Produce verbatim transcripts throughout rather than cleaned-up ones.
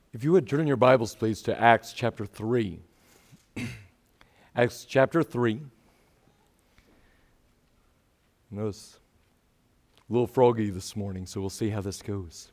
If you would turn your Bibles, please, to Acts chapter three. Acts chapter three. Notice a little froggy this morning, so we'll see how this goes.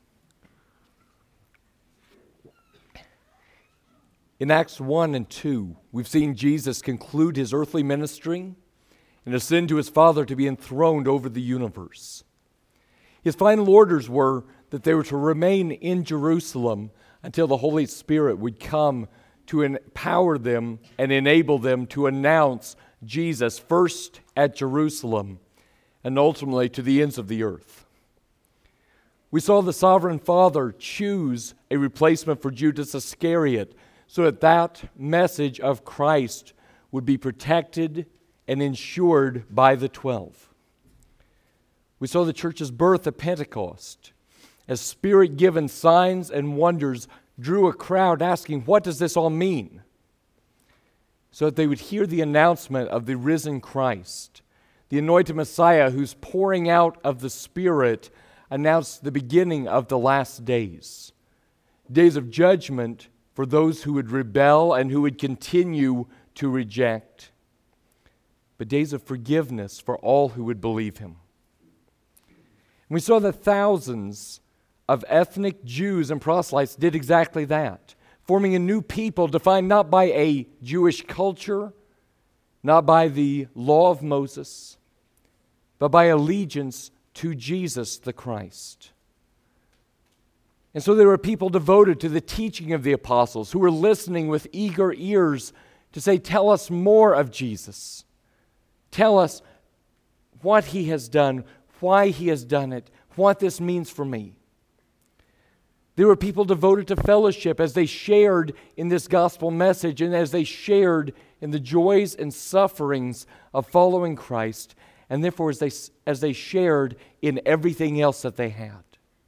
In Acts one and two, we've seen Jesus conclude his earthly ministry and ascend to his Father to be enthroned over the universe. His final orders were that they were to remain in Jerusalem until the Holy Spirit would come to empower them and enable them to announce Jesus first at Jerusalem and ultimately to the ends of the earth. We saw the Sovereign Father choose a replacement for Judas Iscariot so that that message of Christ would be protected and ensured by the twelve. We saw the church's birth at Pentecost as Spirit-given signs and wonders drew a crowd asking, what does this all mean? So that they would hear the announcement of the risen Christ, the anointed Messiah whose pouring out of the Spirit announced the beginning of the last days. Days of judgment for those who would rebel and who would continue to reject. But days of forgiveness for all who would believe him. And we saw that thousands of ethnic Jews and proselytes did exactly that, forming a new people defined not by a Jewish culture, not by the law of Moses, but by allegiance to Jesus the Christ. And so there were people devoted to the teaching of the apostles who were listening with eager ears to say, tell us more of Jesus. Tell us what he has done, why he has done it, what this means for me. There were people devoted to fellowship as they shared in this gospel message and as they shared in the joys and sufferings of following Christ, and therefore as they, as they shared in everything else that they had.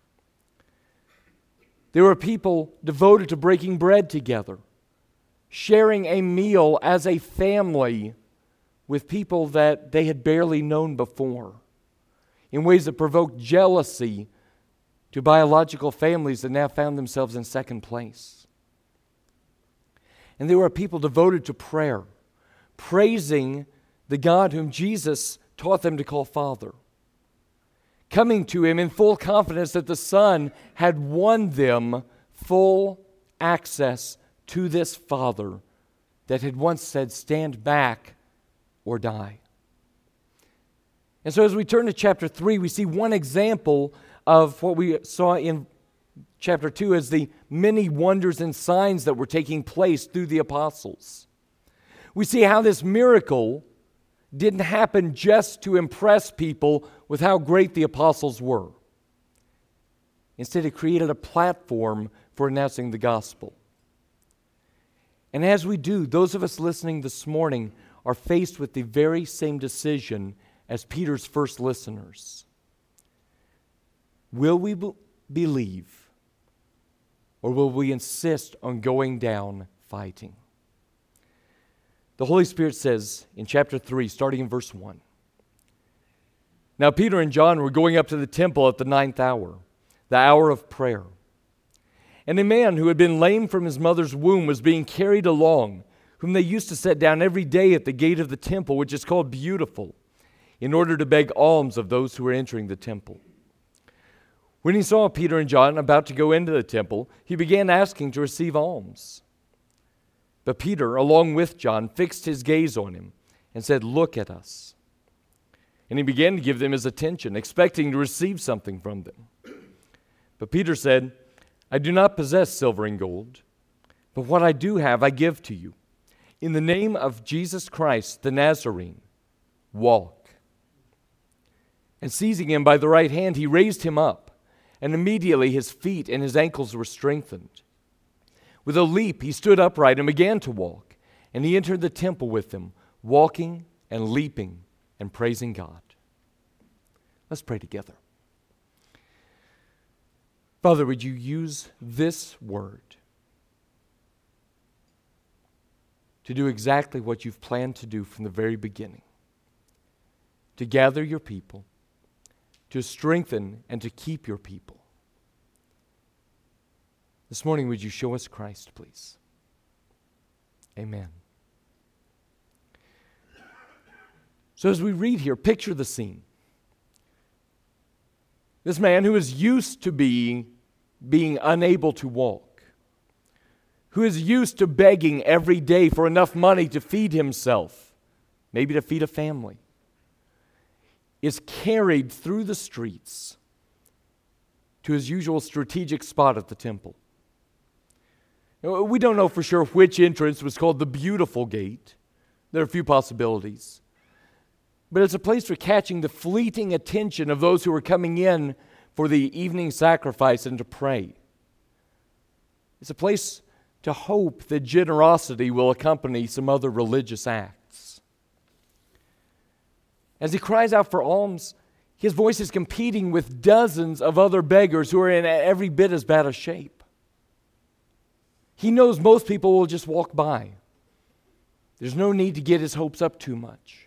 There were people devoted to breaking bread together, sharing a meal as a family with people that they had barely known before, in ways that provoked jealousy to biological families that now found themselves in second place. And there were people devoted to prayer, praising the God whom Jesus taught them to call Father, coming to him in full confidence that the Son had won them full access to this Father that had once said, stand back or die. And so as we turn to chapter three, we see one example of what we saw in chapter two as the many wonders and signs that were taking place through the apostles. We see how this miracle didn't happen just to impress people with how great the apostles were. Instead, it created a platform for announcing the gospel. And as we do, those of us listening this morning are faced with the very same decision as Peter's first listeners. Will we be- believe, or will we insist on going down fighting? The Holy Spirit says in chapter three, starting in verse one, now Peter and John were going up to the temple at the ninth hour, the hour of prayer. And a man who had been lame from his mother's womb was being carried along, whom they used to set down every day at the gate of the temple, which is called Beautiful, in order to beg alms of those who were entering the temple. When he saw Peter and John about to go into the temple, he began asking to receive alms. But Peter, along with John, fixed his gaze on him and said, look at us. And he began to give them his attention, expecting to receive something from them. But Peter said, I do not possess silver and gold, but what I do have I give to you. In the name of Jesus Christ, the Nazarene, walk. And seizing him by the right hand, he raised him up. And immediately his feet and his ankles were strengthened. With a leap he stood upright and began to walk. And he entered the temple with them, walking and leaping and praising God. Let's pray together. Father, would you use this word to do exactly what you've planned to do from the very beginning? To gather your people, to strengthen and to keep your people. This morning, would you show us Christ, please? Amen. So as we read here, picture the scene. This man who is used to being, being unable to walk, who is used to begging every day for enough money to feed himself, maybe to feed a family, is carried through the streets to his usual strategic spot at the temple. We don't know for sure which entrance was called the Beautiful Gate. There are a few possibilities. But it's a place for catching the fleeting attention of those who are coming in for the evening sacrifice and to pray. It's a place to hope that generosity will accompany some other religious acts. As he cries out for alms, his voice is competing with dozens of other beggars who are in every bit as bad a shape. He knows most people will just walk by. There's no need to get his hopes up too much.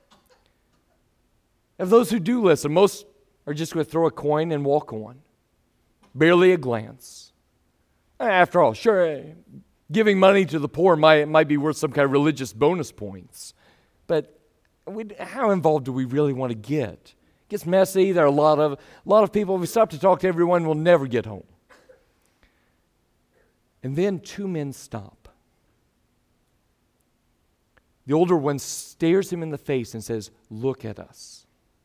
Of those who do listen, most are just going to throw a coin and walk on. Barely a glance. After all, sure, giving money to the poor might, might be worth some kind of religious bonus points. But we, how involved do we really want to get? It gets messy. There are a lot of, a lot of people, if we stop to talk to everyone, will never get home. And then two men stop. The older one stares him in the face and says, "Look at us."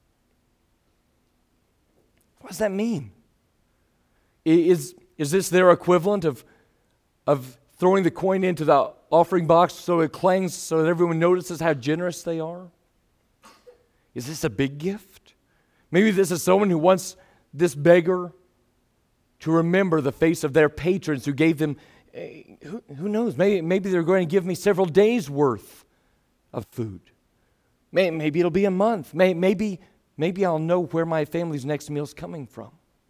What does that mean? Is, is this their equivalent of, of throwing the coin into the offering box so it clangs so that everyone notices how generous they are? Is this a big gift? Maybe this is someone who wants this beggar to remember the face of their patrons who gave them, eh, who, who knows, maybe, maybe they're going to give me several days' worth of food. Maybe, maybe it'll be a month. Maybe, maybe Maybe I'll know where my family's next meal is coming from.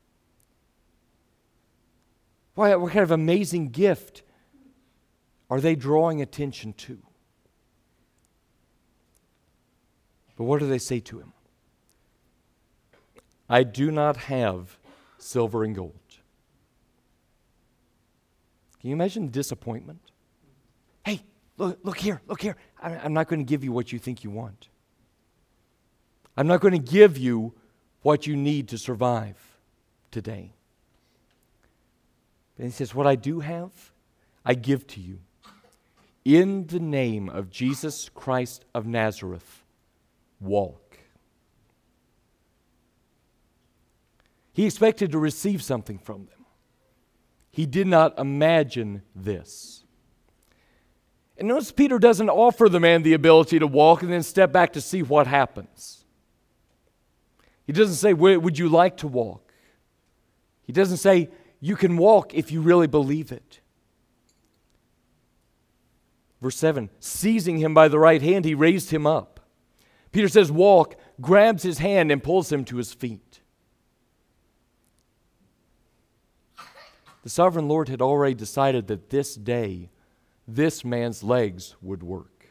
Why, what kind of amazing gift are they drawing attention to? But what do they say to him? "I do not have silver and gold." Can you imagine the disappointment? "Hey, look, look here, look here. I'm not going to give you what you think you want. I'm not going to give you what you need to survive today." And he says, "What I do have, I give to you. In the name of Jesus Christ of Nazareth, walk." He expected to receive something from them. He did not imagine this. And notice Peter doesn't offer the man the ability to walk and then step back to see what happens. He doesn't say, "Would you like to walk?" He doesn't say, "You can walk if you really believe it." Verse seven, seizing him by the right hand, he raised him up. Peter says, "Walk," grabs his hand and pulls him to his feet. The sovereign Lord had already decided that this day, this man's legs would work.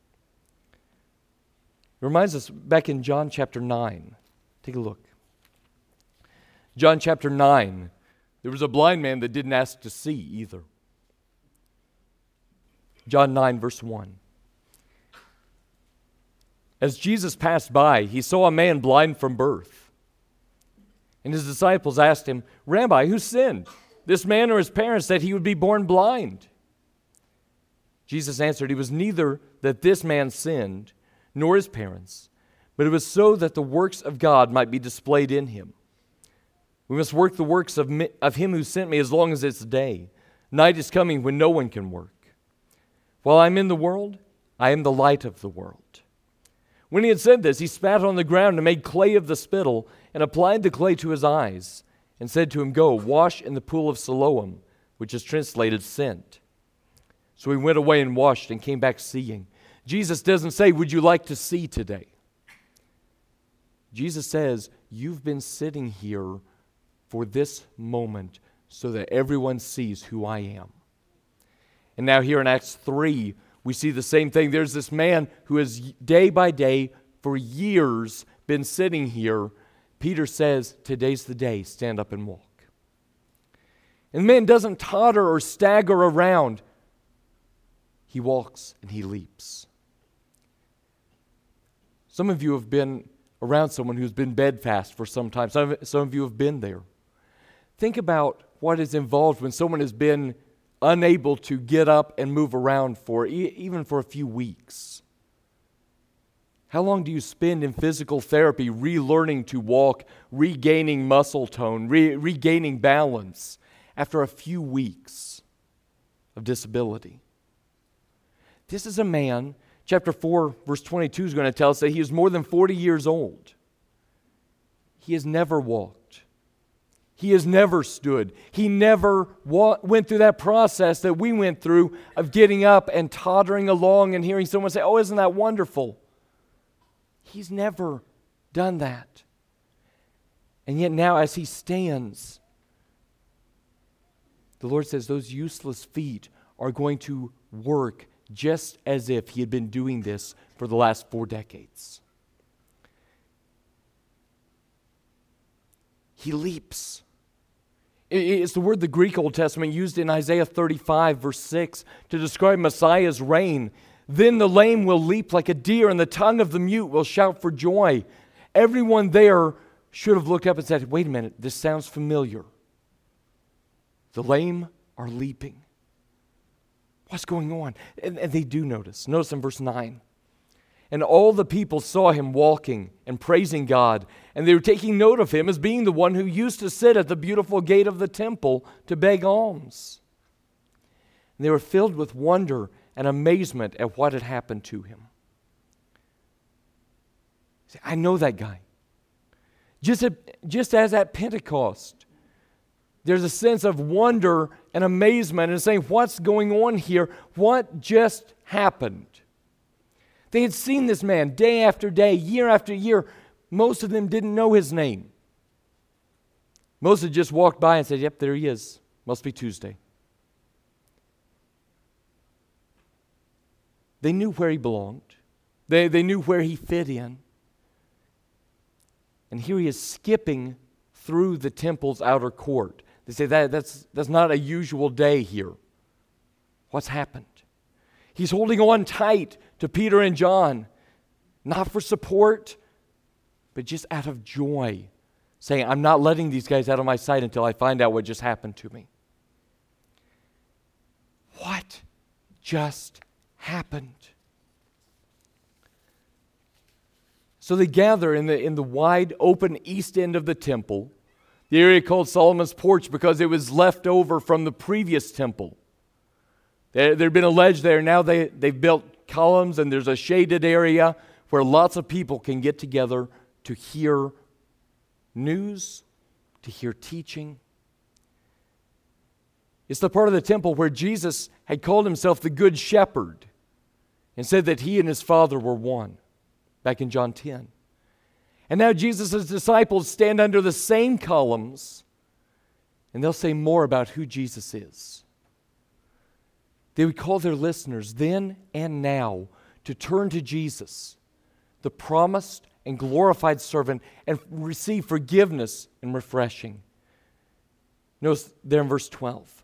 It reminds us back in John chapter nine. Take a look. John chapter nine. There was a blind man that didn't ask to see either. John nine, verse one. As Jesus passed by, he saw a man blind from birth. And his disciples asked him, "Rabbi, who sinned, this man or his parents, that he would be born blind?" Jesus answered, "It was neither that this man sinned, nor his parents, but it was so that the works of God might be displayed in him. We must work the works of, me, of him who sent me as long as it's day. Night is coming when no one can work. While I'm in the world, I am the light of the world." When he had said this, he spat on the ground and made clay of the spittle and applied the clay to his eyes and said to him, "Go, wash in the pool of Siloam," which is translated sent. So he went away and washed and came back seeing. Jesus doesn't say, "Would you like to see today?" Jesus says, "You've been sitting here for this moment so that everyone sees who I am." And now here in Acts three, we see the same thing. There's this man who has day by day for years been sitting here. Peter says, "Today's the day, stand up and walk." And the man doesn't totter or stagger around. He walks and he leaps. Some of you have been around someone who's been bedfast for some time. Some of, some of you have been there. Think about what is involved when someone has been unable to get up and move around for e- even for a few weeks. How long do you spend in physical therapy relearning to walk, regaining muscle tone, re- regaining balance after a few weeks of disability? This is a man, chapter four, verse twenty-two is going to tell us that he is more than forty years old. He has never walked. He has never stood. He never wa- went through that process that we went through of getting up and tottering along and hearing someone say, "Oh, isn't that wonderful?" He's never done that. And yet now as he stands, the Lord says those useless feet are going to work just as if he had been doing this for the last four decades. He leaps. It's the word the Greek Old Testament used in Isaiah thirty-five, verse six, to describe Messiah's reign. Then the lame will leap like a deer, and the tongue of the mute will shout for joy. Everyone there should have looked up and said, "Wait a minute, this sounds familiar." The lame are leaping. What's going on? And, and they do notice. Notice in verse nine. And all the people saw him walking and praising God, and they were taking note of him as being the one who used to sit at the beautiful gate of the temple to beg alms. And they were filled with wonder and amazement at what had happened to him. See, I know that guy. Just, at, just as at Pentecost, there's a sense of wonder and amazement and saying, what's going on here? What just happened? They had seen this man day after day, year after year. Most of them didn't know his name. Most had just walked by and said, "Yep, there he is. Must be Tuesday." They knew where he belonged. They, they knew where he fit in. And here he is skipping through the temple's outer court. They say that that's, that's not a usual day here. What's happened? He's holding on tight to Peter and John, not for support, but just out of joy, saying, "I'm not letting these guys out of my sight until I find out what just happened to me." What just happened? So they gather in the, in the wide open east end of the temple, the area called Solomon's Porch because it was left over from the previous temple. There had been a ledge there. Now they, they've built columns, and there's a shaded area where lots of people can get together to hear news, to hear teaching. It's the part of the temple where Jesus had called himself the Good Shepherd and said that he and his Father were one, back in John ten. And now Jesus' disciples stand under the same columns, and they'll say more about who Jesus is. They would call their listeners then and now to turn to Jesus, the promised and glorified servant, and receive forgiveness and refreshing. Notice there in verse twelve.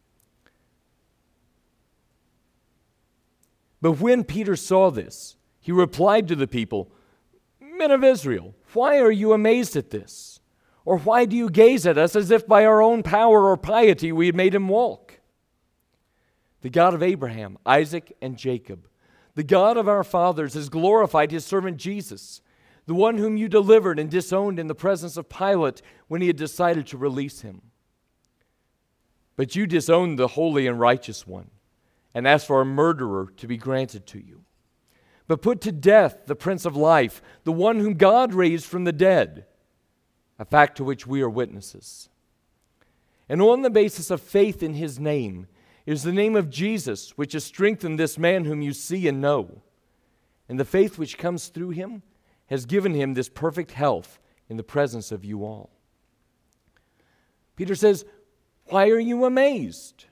But when Peter saw this, he replied to the people, "Men of Israel, why are you amazed at this? Or why do you gaze at us as if by our own power or piety we had made him walk? The God of Abraham, Isaac, and Jacob, the God of our fathers, has glorified his servant Jesus, the one whom you delivered and disowned in the presence of Pilate when he had decided to release him. But you disowned the holy and righteous one, and asked for a murderer to be granted to you. But put to death the Prince of Life, the one whom God raised from the dead, a fact to which we are witnesses. And on the basis of faith in his name, is the name of Jesus, which has strengthened this man whom you see and know. And the faith which comes through him has given him this perfect health in the presence of you all." Peter says, "Why are you amazed?"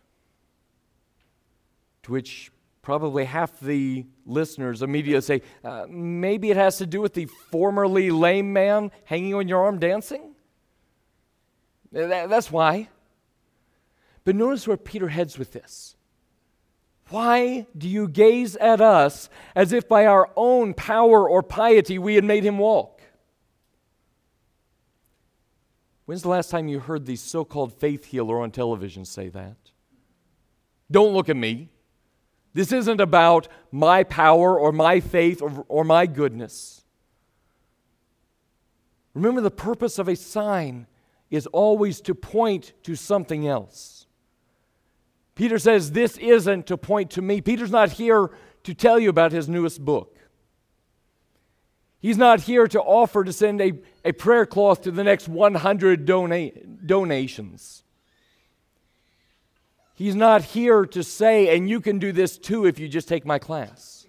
To which probably half the listeners immediately say, uh, maybe it has to do with the formerly lame man hanging on your arm dancing? That, that's why. But notice where Peter heads with this. Why do you gaze at us as if by our own power or piety we had made him walk? When's the last time you heard the so-called faith healer on television say that? Don't look at me. This isn't about my power or my faith or, or my goodness. Remember, the purpose of a sign is always to point to something else. Peter says this isn't to point to me. Peter's not here to tell you about his newest book. He's not here to offer to send a, a prayer cloth to the next one hundred dona- donations. He's not here to say, and you can do this too if you just take my class.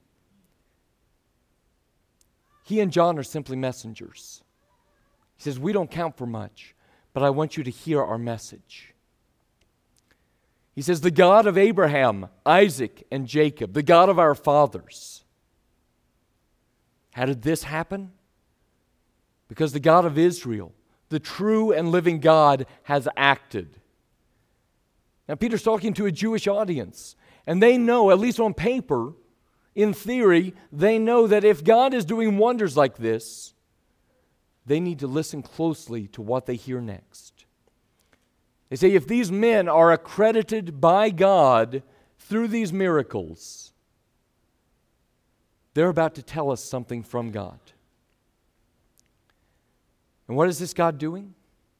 He and John are simply messengers. He says, we don't count for much, but I want you to hear our message. He says, the God of Abraham, Isaac, and Jacob, the God of our fathers. How did this happen? Because the God of Israel, the true and living God, has acted. Now, Peter's talking to a Jewish audience, and they know, at least on paper, in theory, they know that if God is doing wonders like this, they need to listen closely to what they hear next. They say, if these men are accredited by God through these miracles, they're about to tell us something from God. And what is this God doing?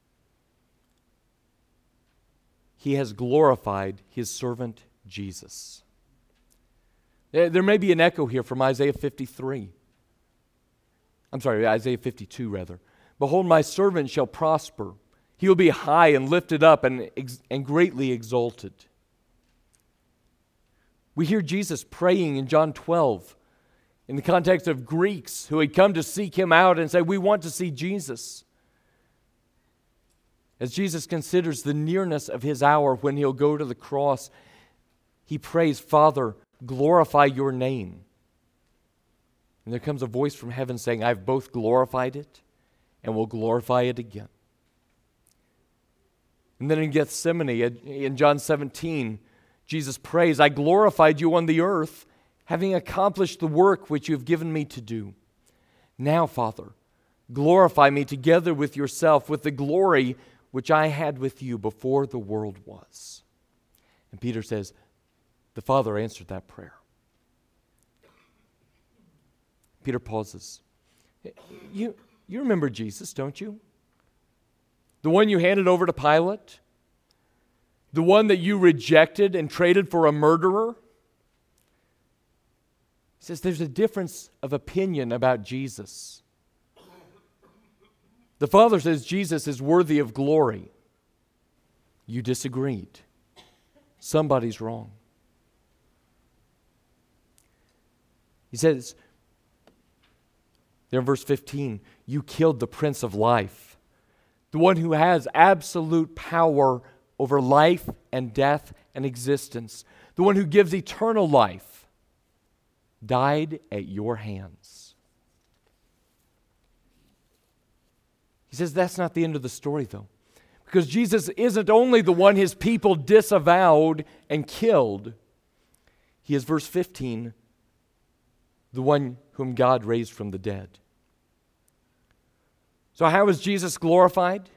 He has glorified his servant Jesus. There may be an echo here from Isaiah fifty-three. I'm sorry, Isaiah fifty-two rather. Behold, my servant shall prosper. He will be high and lifted up and, and greatly exalted. We hear Jesus praying in John twelve in the context of Greeks who had come to seek him out and say, we want to see Jesus. As Jesus considers the nearness of his hour when he'll go to the cross, he prays, Father, glorify your name. And there comes a voice from heaven saying, I've both glorified it and will glorify it again. And then in Gethsemane, in John seventeen, Jesus prays, I glorified you on the earth, having accomplished the work which you have given me to do. Now, Father, glorify me together with yourself, with the glory which I had with you before the world was. And Peter says, the Father answered that prayer. Peter pauses. You, you remember Jesus, don't you? The one you handed over to Pilate? The one that you rejected and traded for a murderer? He says there's a difference of opinion about Jesus. The Father says Jesus is worthy of glory. You disagreed. Somebody's wrong. He says, there in verse fifteen, you killed the Prince of Life, the one who has absolute power over life and death and existence, the one who gives eternal life, died at your hands. He says that's not the end of the story, though, because Jesus isn't only the one his people disavowed and killed. He is, verse fifteen, the one whom God raised from the dead. So how is Jesus glorified?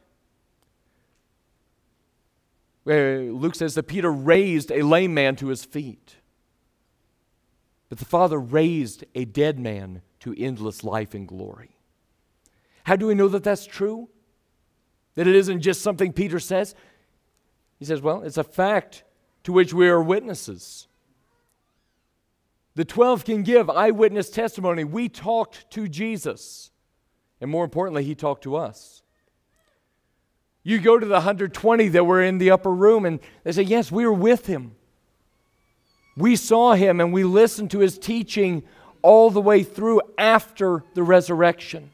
Luke says that Peter raised a lame man to his feet. But the Father raised a dead man to endless life and glory. How do we know that that's true? That it isn't just something Peter says? He says, well, it's a fact to which we are witnesses. The twelve can give eyewitness testimony. We talked to Jesus. And more importantly, he talked to us. You go to the one hundred twenty that were in the upper room and they say, yes, we were with him. We saw him and we listened to his teaching all the way through after the resurrection.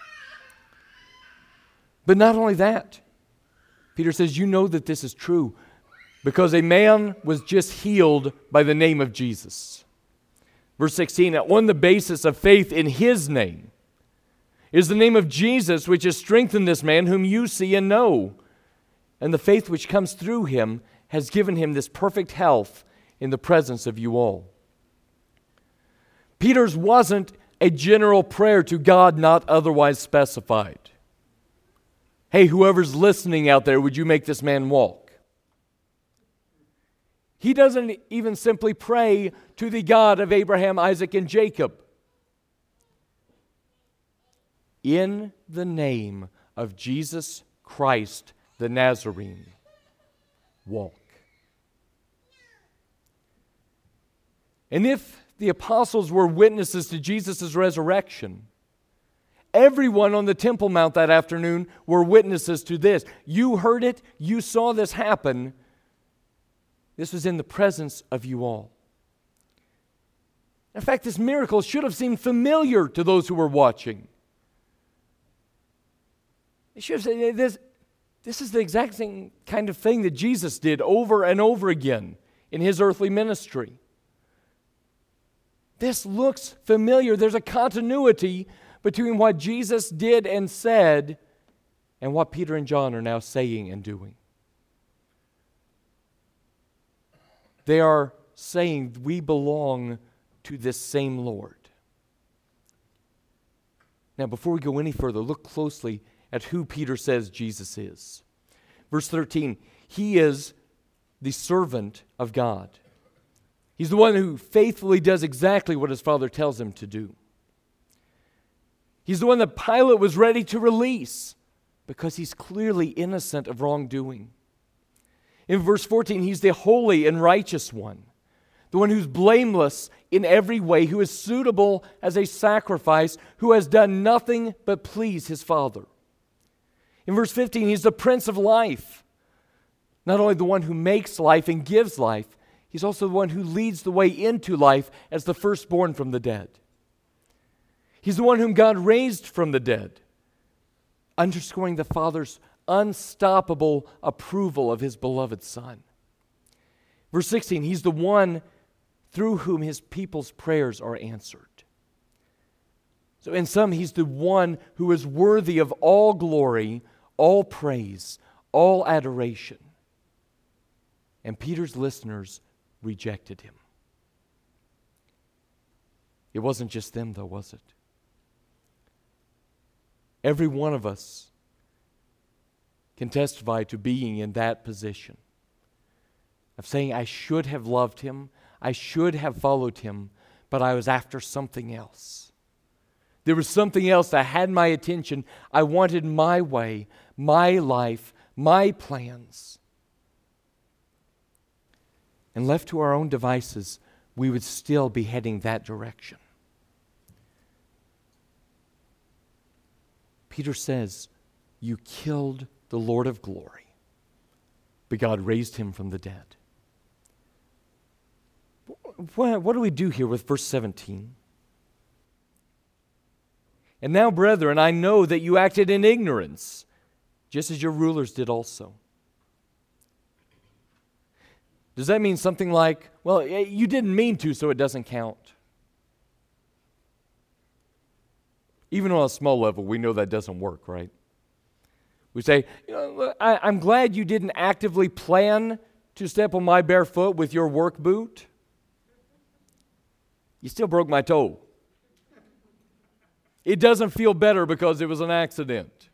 But not only that, Peter says, you know that this is true because a man was just healed by the name of Jesus. Verse sixteen, on the basis of faith in his name is the name of Jesus which has strengthened this man whom you see and know. And the faith which comes through him has given him this perfect health in the presence of you all. Peter's wasn't a general prayer to God not otherwise specified. Hey, whoever's listening out there, would you make this man walk? He doesn't even simply pray to the God of Abraham, Isaac, and Jacob. In the name of Jesus Christ the Nazarene, walk. And if the apostles were witnesses to Jesus' resurrection, everyone on the Temple Mount that afternoon were witnesses to this. You heard it. You saw this happen. This was in the presence of you all. In fact, this miracle should have seemed familiar to those who were watching. They should have said, this, this is the exact same kind of thing that Jesus did over and over again in his earthly ministry. This looks familiar. There's a continuity between what Jesus did and said and what Peter and John are now saying and doing. They are saying we belong to this same Lord. Now, before we go any further, look closely at who Peter says Jesus is. Verse thirteen, he is the servant of God. He's the one who faithfully does exactly what his Father tells him to do. He's the one that Pilate was ready to release because he's clearly innocent of wrongdoing. In verse fourteen, he's the holy and righteous one, the one who's blameless in every way, who is suitable as a sacrifice, who has done nothing but please his Father. In verse fifteen, he's the Prince of Life, not only the one who makes life and gives life, he's also the one who leads the way into life as the firstborn from the dead. He's the one whom God raised from the dead, underscoring the Father's unstoppable approval of his beloved Son. Verse sixteen, he's the one through whom his people's prayers are answered. So in sum, he's the one who is worthy of all glory, all praise, all adoration. And Peter's listeners rejected him. It wasn't just them, though, was it? Every one of us can testify to being in that position of saying, I should have loved him, I should have followed him, but I was after something else. There was something else that had my attention. I wanted my way, my life, my plans. And left to our own devices, we would still be heading that direction. Peter says, you killed the Lord of glory, but God raised him from the dead. What, what do we do here with verse seventeen? And now, brethren, I know that you acted in ignorance, just as your rulers did also. Does that mean something like, well, you didn't mean to, so it doesn't count? Even on a small level, we know that doesn't work, right? We say, you know, I, I'm glad you didn't actively plan to step on my bare foot with your work boot. You still broke my toe. It doesn't feel better because it was an accident.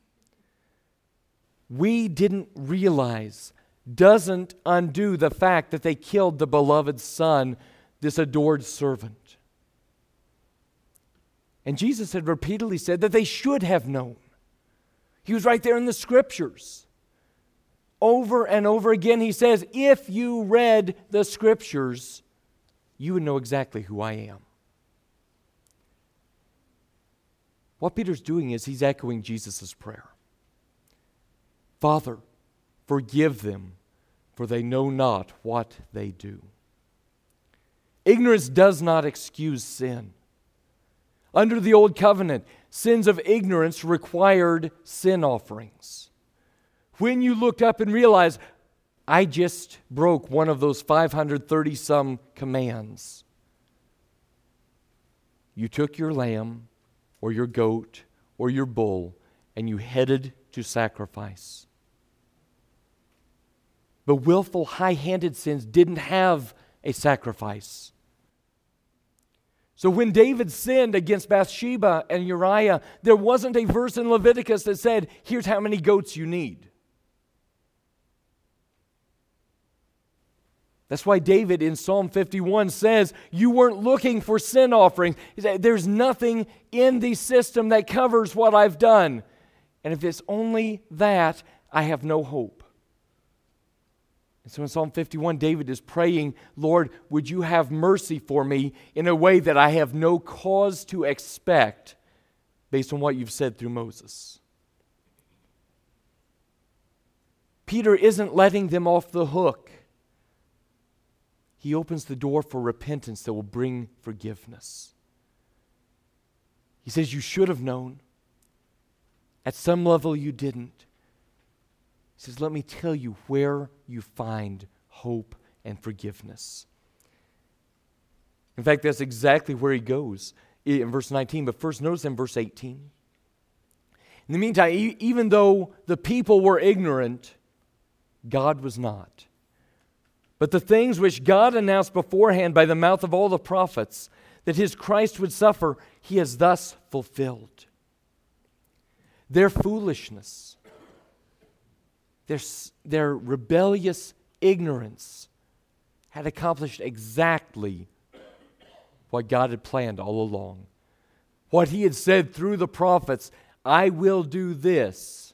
We didn't realize doesn't undo the fact that they killed the beloved Son, this adored servant. And Jesus had repeatedly said that they should have known. He was right there in the Scriptures. Over and over again he says, if you read the Scriptures, you would know exactly who I am. What Peter's doing is he's echoing Jesus' prayer. Father, forgive them, for they know not what they do. Ignorance does not excuse sin. Under the Old Covenant, sins of ignorance required sin offerings. When you looked up and realized, I just broke one of those five hundred thirty-some commands, you took your lamb or your goat or your bull and you headed to sacrifice. But willful, high-handed sins didn't have a sacrifice. So when David sinned against Bathsheba and Uriah, there wasn't a verse in Leviticus that said, here's how many goats you need. That's why David in Psalm fifty-one says, you weren't looking for sin offerings. He said, there's nothing in the system that covers what I've done. And if it's only that, I have no hope. And so in Psalm fifty-one, David is praying, Lord, would you have mercy for me in a way that I have no cause to expect based on what you've said through Moses. Peter isn't letting them off the hook. He opens the door for repentance that will bring forgiveness. He says, you should have known. At some level you didn't. He says, let me tell you where you find hope and forgiveness. In fact, that's exactly where he goes in verse nineteen. But first, notice in verse eighteen. In the meantime, e- even though the people were ignorant, God was not. But the things which God announced beforehand by the mouth of all the prophets, that his Christ would suffer, he has thus fulfilled. Their foolishness, their, their rebellious ignorance had accomplished exactly what God had planned all along. What he had said through the prophets, I will do this.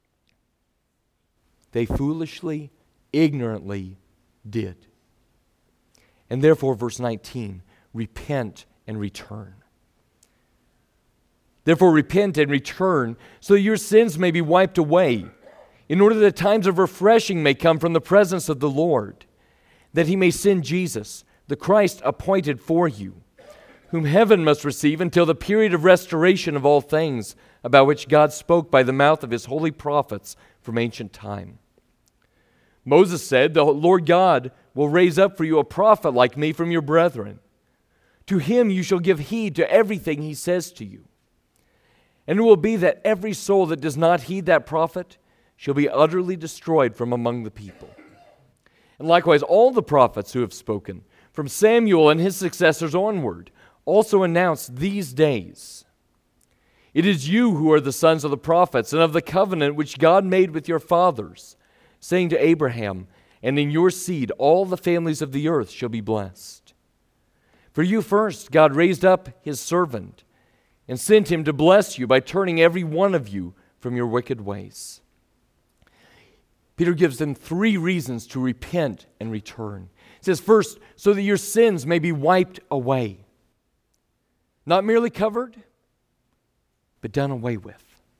They foolishly, ignorantly did. And therefore, verse nineteen, repent and return. Therefore, repent and return so that your sins may be wiped away, in order that times of refreshing may come from the presence of the Lord, that he may send Jesus, the Christ appointed for you, whom heaven must receive until the period of restoration of all things, about which God spoke by the mouth of his holy prophets from ancient time. Moses said, the Lord God will raise up for you a prophet like me from your brethren. To him you shall give heed to everything he says to you. And it will be that every soul that does not heed that prophet shall be utterly destroyed from among the people. And likewise, all the prophets who have spoken, from Samuel and his successors onward, also announce these days. It is you who are the sons of the prophets and of the covenant which God made with your fathers, saying to Abraham, and in your seed all the families of the earth shall be blessed. For you first God raised up his servant and sent him to bless you by turning every one of you from your wicked ways. Peter gives them three reasons to repent and return. He says, first, so that your sins may be wiped away. Not merely covered, but done away with.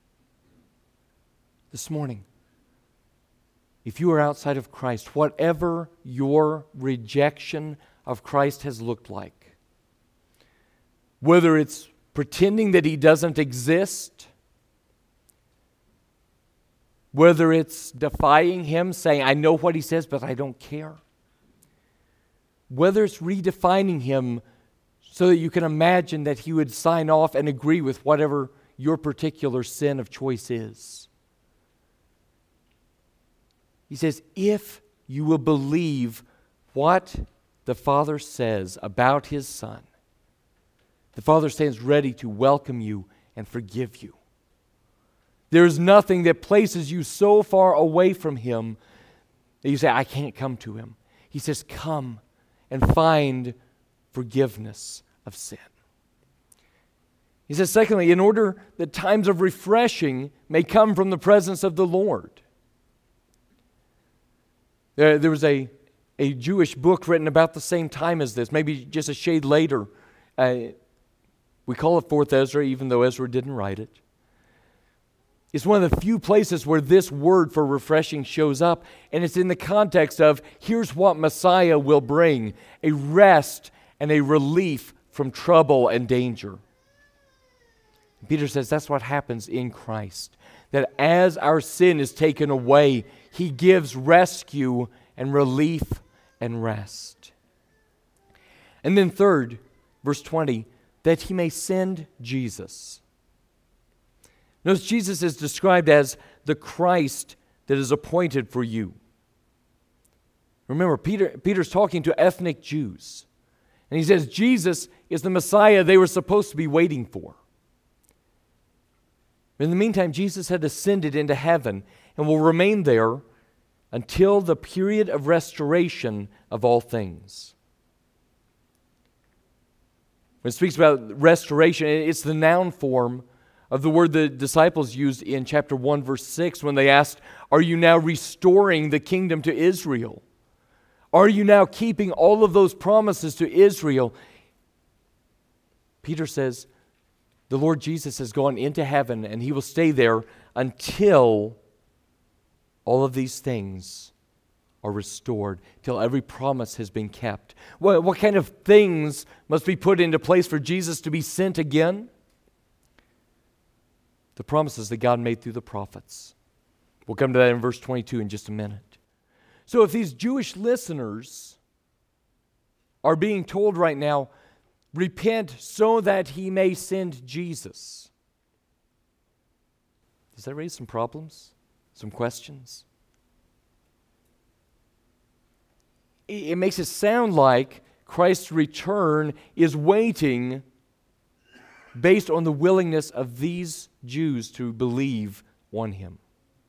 This morning, if you are outside of Christ, whatever your rejection of Christ has looked like, whether it's pretending that he doesn't exist, whether it's defying him, saying, I know what he says, but I don't care, whether it's redefining him so that you can imagine that he would sign off and agree with whatever your particular sin of choice is. He says, if you will believe what the Father says about his Son, the Father stands ready to welcome you and forgive you. There is nothing that places you so far away from him that you say, I can't come to him. He says, come and find forgiveness of sin. He says, secondly, in order that times of refreshing may come from the presence of the Lord. There, there was a, a Jewish book written about the same time as this, maybe just a shade later. Uh, we call it Fourth Ezra, even though Ezra didn't write it. It's one of the few places where this word for refreshing shows up, and it's in the context of, here's what Messiah will bring, a rest and a relief from trouble and danger. Peter says that's what happens in Christ. That as our sin is taken away, he gives rescue and relief and rest. And then third, verse twenty, that he may send Jesus. Notice Jesus is described as the Christ that is appointed for you. Remember, Peter, Peter's talking to ethnic Jews. And he says Jesus is the Messiah they were supposed to be waiting for. In the meantime, Jesus had ascended into heaven and will remain there until the period of restoration of all things. When it speaks about restoration, it's the noun form of the word the disciples used in chapter one, verse six, when they asked, "Are you now restoring the kingdom to Israel? Are you now keeping all of those promises to Israel?" Peter says, the Lord Jesus has gone into heaven and he will stay there until all of these things are restored, till every promise has been kept. What, what kind of things must be put into place for Jesus to be sent again? The promises that God made through the prophets. We'll come to that in verse twenty-two in just a minute. So if these Jewish listeners are being told right now, repent so that he may send Jesus, does that raise some problems? Some questions? It makes it sound like Christ's return is waiting based on the willingness of these Jews to believe on him.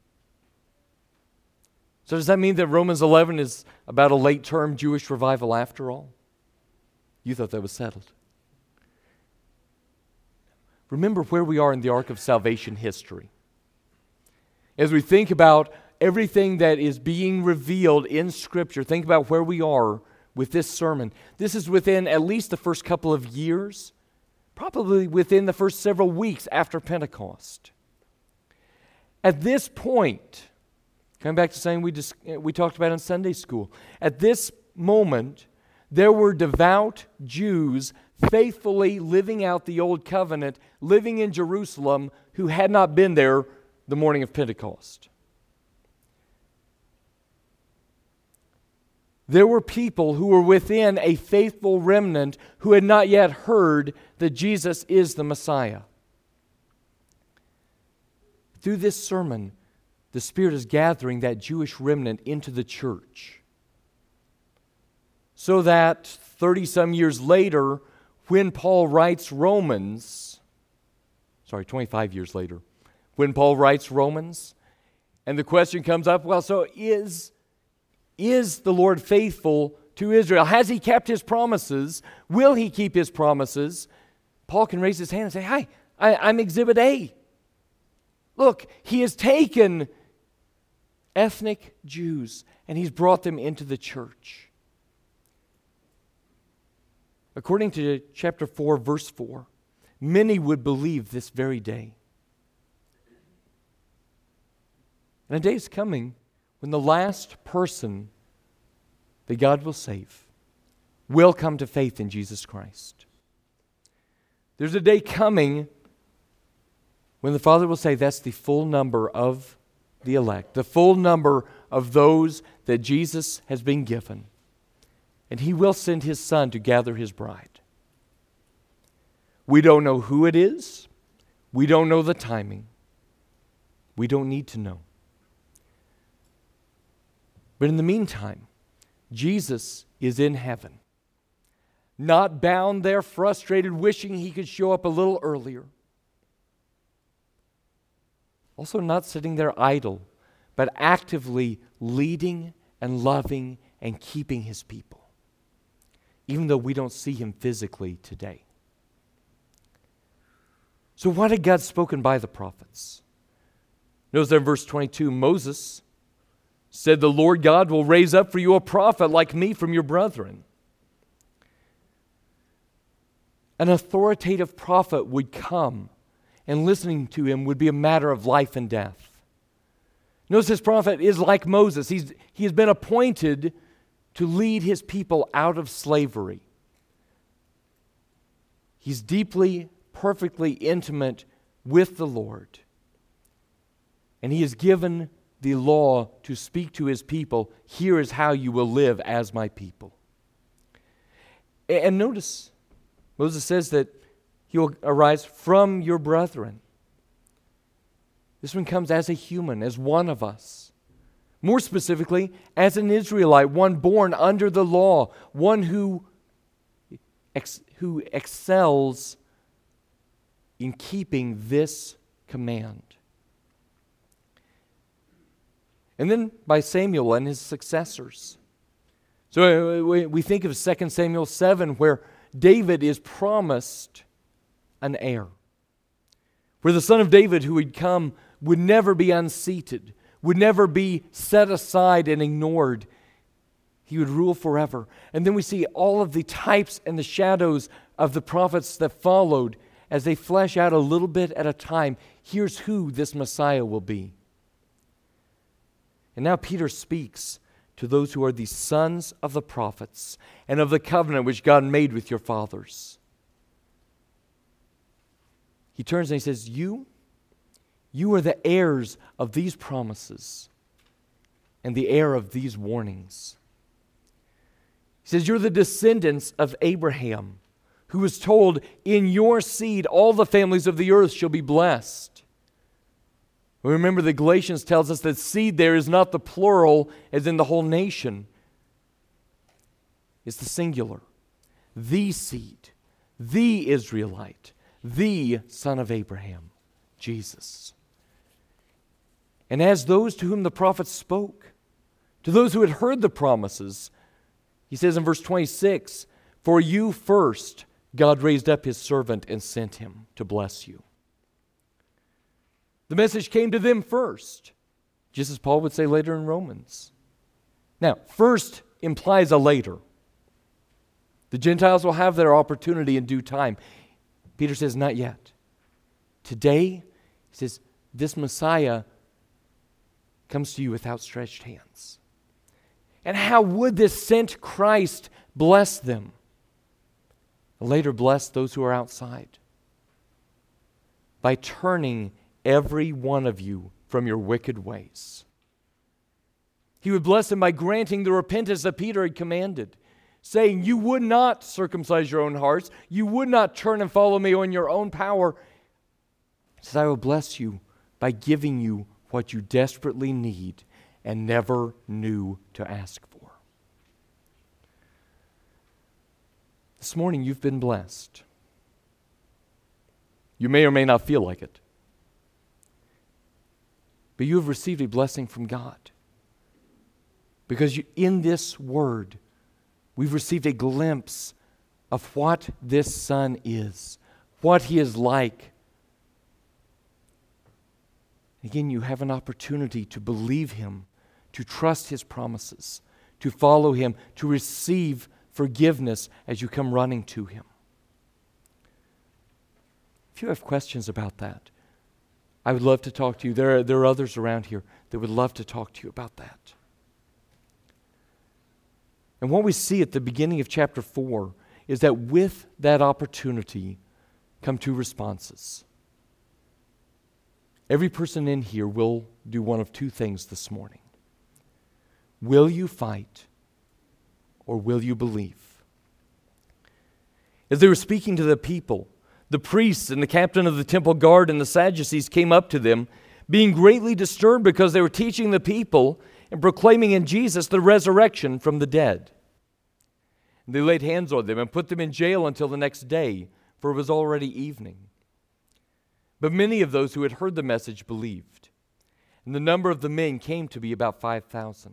So does that mean that Romans eleven is about a late-term Jewish revival after all? You thought that was settled. Remember where we are in the arc of salvation history. As we think about everything that is being revealed in Scripture, think about where we are with this sermon. This is within at least the first couple of years, probably within the first several weeks after Pentecost. At this point, coming back to something we, just, we talked about in Sunday school, at this moment, there were devout Jews faithfully living out the Old Covenant, living in Jerusalem, who had not been there the morning of Pentecost. There were people who were within a faithful remnant who had not yet heard that Jesus is the Messiah. Through this sermon, the Spirit is gathering that Jewish remnant into the church, so that thirty-some years later, when Paul writes Romans, sorry, twenty-five years later, when Paul writes Romans, and the question comes up, well, so is, is the Lord faithful to Israel? Has he kept his promises? Will he keep his promises? Paul can raise his hand and say, hi, I, I'm Exhibit A. Look, he has taken ethnic Jews and he's brought them into the church. According to chapter four, verse four, many would believe this very day. And a day is coming when the last person that God will save will come to faith in Jesus Christ. There's a day coming when the Father will say that's the full number of the elect, the full number of those that Jesus has been given. And he will send his Son to gather his bride. We don't know who it is. We don't know the timing. We don't need to know. But in the meantime, Jesus is in heaven, not bound there, frustrated, wishing he could show up a little earlier. Also not sitting there idle, but actively leading and loving and keeping his people, even though we don't see him physically today. So what had God spoken by the prophets? Notice there in verse twenty-two, Moses said, the Lord God will raise up for you a prophet like me from your brethren. An authoritative prophet would come, and listening to him would be a matter of life and death. Notice this prophet is like Moses. He's, he has been appointed to lead his people out of slavery. He's deeply, perfectly intimate with the Lord. And he is given the law to speak to his people. Here is how you will live as my people. And notice, Moses says that he will arise from your brethren. This one comes as a human, as one of us. More specifically, as an Israelite, one born under the law, one who, ex- who excels in keeping this command. And then by Samuel and his successors. So we think of Second Samuel seven, where David is promised an heir, where the son of David who would come would never be unseated, would never be set aside and ignored. He would rule forever. And then we see all of the types and the shadows of the prophets that followed as they flesh out a little bit at a time. Here's who this Messiah will be. And now Peter speaks to those who are the sons of the prophets and of the covenant which God made with your fathers. He turns and he says, You, you are the heirs of these promises and the heir of these warnings. He says, you're the descendants of Abraham, who was told, in your seed all the families of the earth shall be blessed. Remember that Galatians tells us that seed there is not the plural as in the whole nation. It's the singular. The seed, the Israelite, the son of Abraham, Jesus. And as those to whom the prophets spoke, to those who had heard the promises, he says in verse twenty-six, for you first God raised up his servant and sent him to bless you. The message came to them first, just as Paul would say later in Romans. Now, first implies a later. The Gentiles will have their opportunity in due time. Peter says, not yet. Today, he says, this Messiah comes to you with outstretched hands. And how would this sent Christ bless them? And later bless those who are outside. By turning every one of you from your wicked ways. He would bless them by granting the repentance that Peter had commanded, saying, you would not circumcise your own hearts, you would not turn and follow me on your own power. He says, I will bless you by giving you what you desperately need and never knew to ask for. This morning you've been blessed. You may or may not feel like it. But you have received a blessing from God. Because you, in this word, we've received a glimpse of what this Son is, what He is like. Again, you have an opportunity to believe Him, to trust His promises, to follow Him, to receive forgiveness as you come running to Him. If you have questions about that, I would love to talk to you. There are, there are others around here that would love to talk to you about that. And what we see at the beginning of chapter four is that with that opportunity come two responses. Every person in here will do one of two things this morning. Will you fight or will you believe? As they were speaking to the people, the priests and the captain of the temple guard and the Sadducees came up to them, being greatly disturbed because they were teaching the people and proclaiming in Jesus the resurrection from the dead. And they laid hands on them and put them in jail until the next day, for it was already evening. But many of those who had heard the message believed, and the number of the men came to be about five thousand.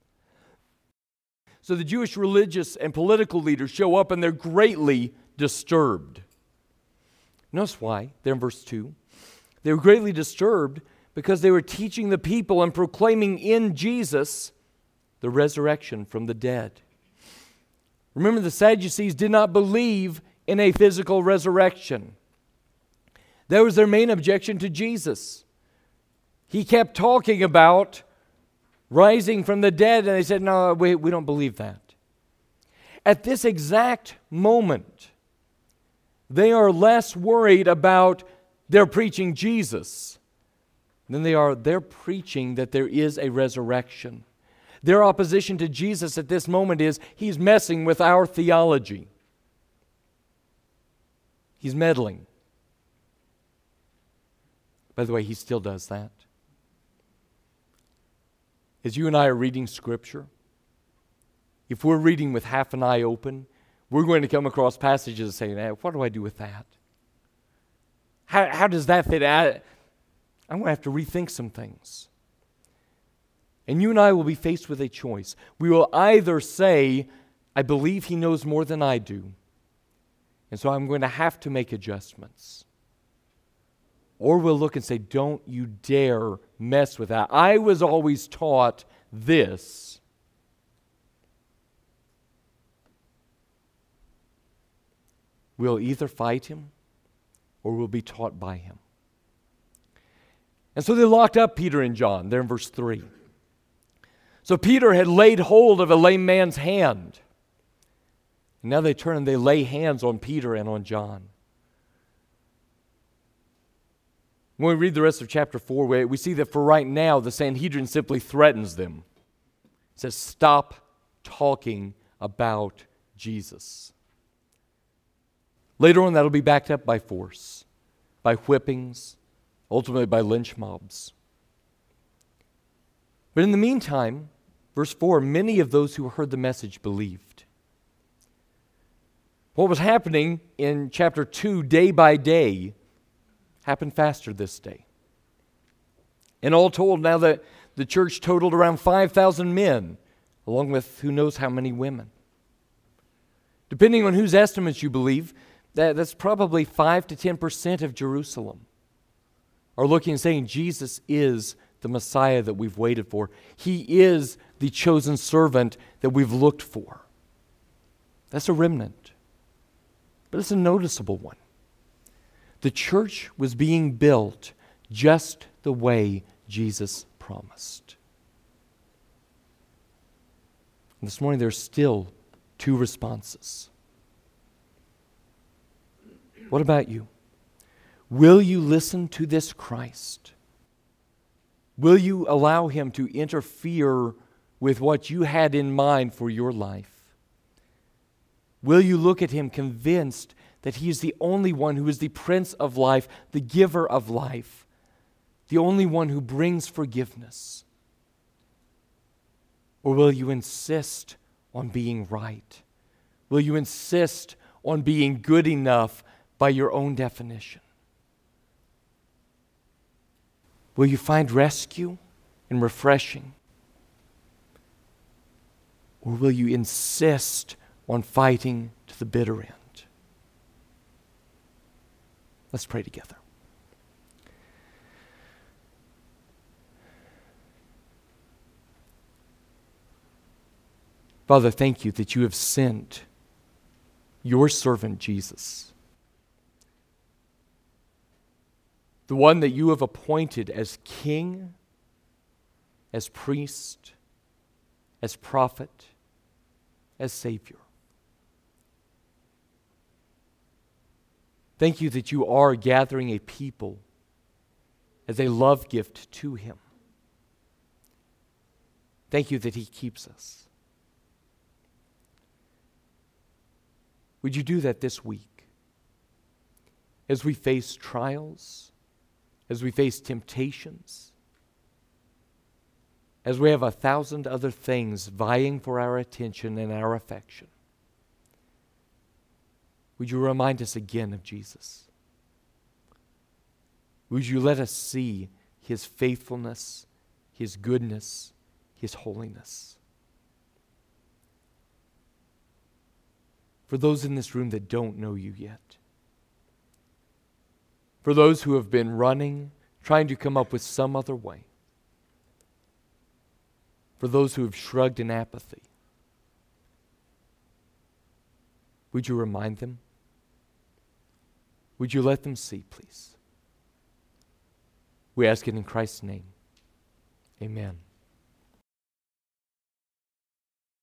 So the Jewish religious and political leaders show up and they're greatly disturbed. Notice why, there in verse two. They were greatly disturbed because they were teaching the people and proclaiming in Jesus the resurrection from the dead. Remember, the Sadducees did not believe in a physical resurrection. That was their main objection to Jesus. He kept talking about rising from the dead, and they said, no, we, we don't believe that. At this exact moment, they are less worried about their preaching Jesus than they are they're preaching that there is a resurrection. Their opposition to Jesus at this moment is He's messing with our theology. He's meddling. By the way, He still does that. as you and I are reading Scripture, if we're reading with half an eye open, we're going to come across passages and say, eh, what do I do with that? How, how does that fit? I, I'm going to have to rethink some things. And you and I will be faced with a choice. We will either say, I believe he knows more than I do, and so I'm going to have to make adjustments. Or we'll look and say, don't you dare mess with that. I was always taught this. We'll either fight him or we'll be taught by him. And so they locked up Peter and John, there in verse three. So Peter had laid hold of a lame man's hand. And now they turn and they lay hands on Peter and on John. When we read the rest of chapter four, we see that for right now, the Sanhedrin simply threatens them. It says, stop talking about Jesus. Later on, that'll be backed up by force, by whippings, ultimately by lynch mobs. But in the meantime, verse four, many of those who heard the message believed. What was happening in chapter two, day by day, happened faster this day. And all told, now that the church totaled around five thousand men, along with who knows how many women. Depending on whose estimates you believe, that, that's probably five to ten percent of Jerusalem are looking and saying, Jesus is the Messiah that we've waited for. He is the chosen servant that we've looked for. That's a remnant, but it's a noticeable one. The church was being built just the way Jesus promised. And this morning there's still two responses. What about you? Will you listen to this Christ? Will you allow him to interfere with what you had in mind for your life? Will you look at him convinced that he is the only one who is the Prince of life, the giver of life, the only one who brings forgiveness? Or will you insist on being right? Will you insist on being good enough by your own definition? Will you find rescue and refreshing? Or will you insist on fighting to the bitter end? Let's pray together. Father, thank you that you have sent your servant Jesus, the one that you have appointed as king, as priest, as prophet, as Savior. Thank you that you are gathering a people as a love gift to him. Thank you that he keeps us. Would you do that this week? As we face trials, as we face temptations, as we have a thousand other things vying for our attention and our affection, would you remind us again of Jesus? Would you let us see his faithfulness, his goodness, his holiness? For those in this room that don't know you yet, for those who have been running, trying to come up with some other way, for those who have shrugged in apathy, would you remind them? Would you let them see, please? We ask it in Christ's name. Amen.